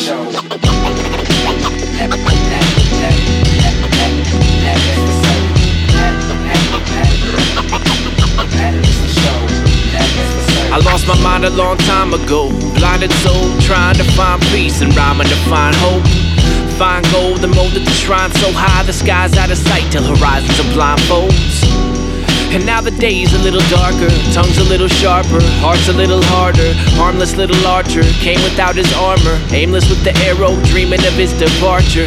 I lost my mind a long time ago, blinded soul, trying to find peace and rhyming to find hope. Find gold and mold at the shrine so high, the sky's out of sight till horizons are blindfolds. And now the day's a little darker, tongue's a little sharper, heart's a little harder. Harmless little archer came without his armor, aimless with the arrow, dreaming of his departure.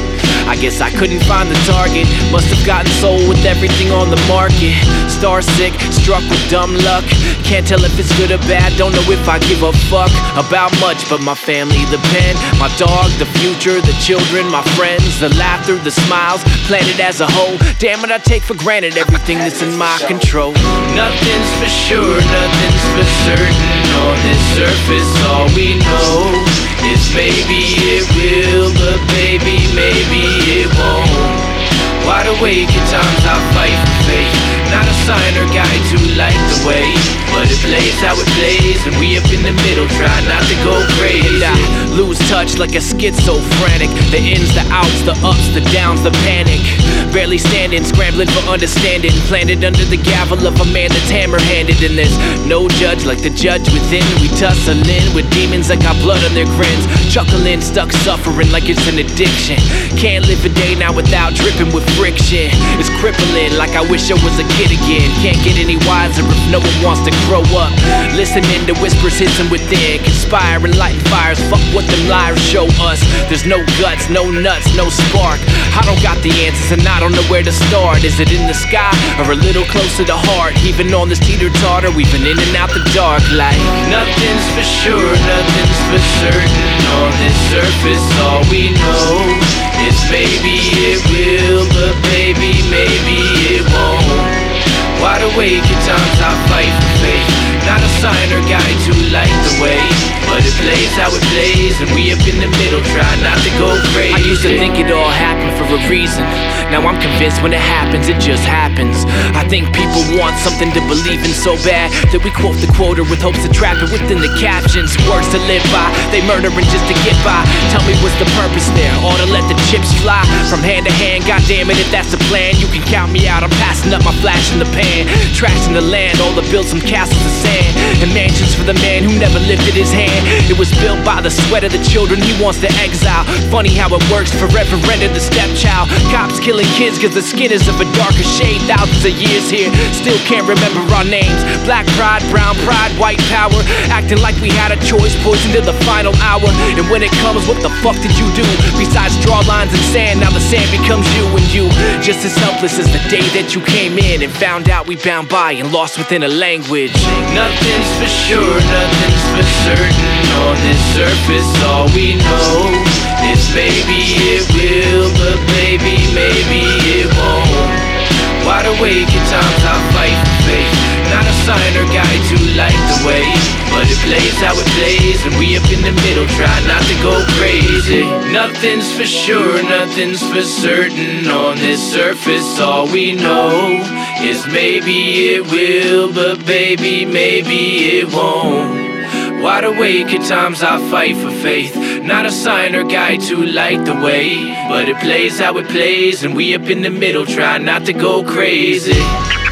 I guess I couldn't find the target, must have gotten sold with everything on the market. Star sick, struck with dumb luck, can't tell if it's good or bad, don't know if I give a fuck about much but my family, the pen, my dog, the future, the children, my friends, the laughter, the smiles, planet as a whole. Damn it, I take for granted everything that's in my control. Nothing's for sure, nothing's for certain on this surface. All we know is maybe it will, but baby, maybe it won't. Wide awake at times I fight for faith, not a sign or guide to light the way, but it plays how it plays, and we up in the middle try not to go crazy. I lose touch like a schizophrenic, the ins, the outs, the ups, the downs, the panic. Barely standing, scrambling for understanding, planted under the gavel of a man that's hammer-handed. And there's no judge like the judge within. We tussling with demons that got blood on their grins, chuckling, stuck suffering like it's an addiction. Can't live a day now without dripping with friction. It's crippling like I wish I was a kid again. Can't get any wiser if no one wants to grow up. Listening to whispers hissing within, conspiring, lighting fires, fuck what them liars show us. There's no guts, no nuts, no spark. I don't got the answers and I don't know where to start. Is it in the sky or a little closer to heart? Even on this teeter-totter, we've been in and out the dark like nothing's for sure, nothing's for certain on this surface. All we know is maybe it will, but baby, maybe it won't. Wide awake at times I fight for faith, not a sign or guide to light the way, but it plays how it plays, and we up in the middle try not to go crazy. I used to think it all happened for a reason, now I'm convinced when it happens, it just happens. I think people want something to believe in so bad that we quote the quoter with hopes to trap it within the captions. Words to live by, they murdering just to get by. Tell me what's the purpose there, or to let the chips fly from hand to hand. God damn it, if that's the plan, you can count me out. I'm passing up my flash in the pan, trashing the land, all to build some castles of sand and mansions for the man who never lifted his hand. It was built by the sweat of the children he wants to exile. Funny how it works, forever rendered the stepchild. Cops killing kids cause the skin is of a darker shade. Thousands of years here, still can't remember our names. Black pride, brown pride, white power, acting like we had a choice, poisoned to the final hour. And when it comes, what the fuck did you do? Besides draw lines in sand, now the sand becomes you, and you just as helpless as the day that you came in and found out we bound by and lost within a language. Nothing's for sure, nothing's for certain on this surface. All we know is maybe it will, but baby, maybe it won't. Wide awake at times I fight for faith, not a sign or guide to light the way, but it plays how it plays, and we up in the middle try not to go crazy. Nothing's for sure, nothing's for certain on this surface. All we know is maybe it will, but baby, maybe it won't. Wide awake at times I fight for faith, not a sign or guide to light the way, but it plays how it plays, and we up in the middle try not to go crazy.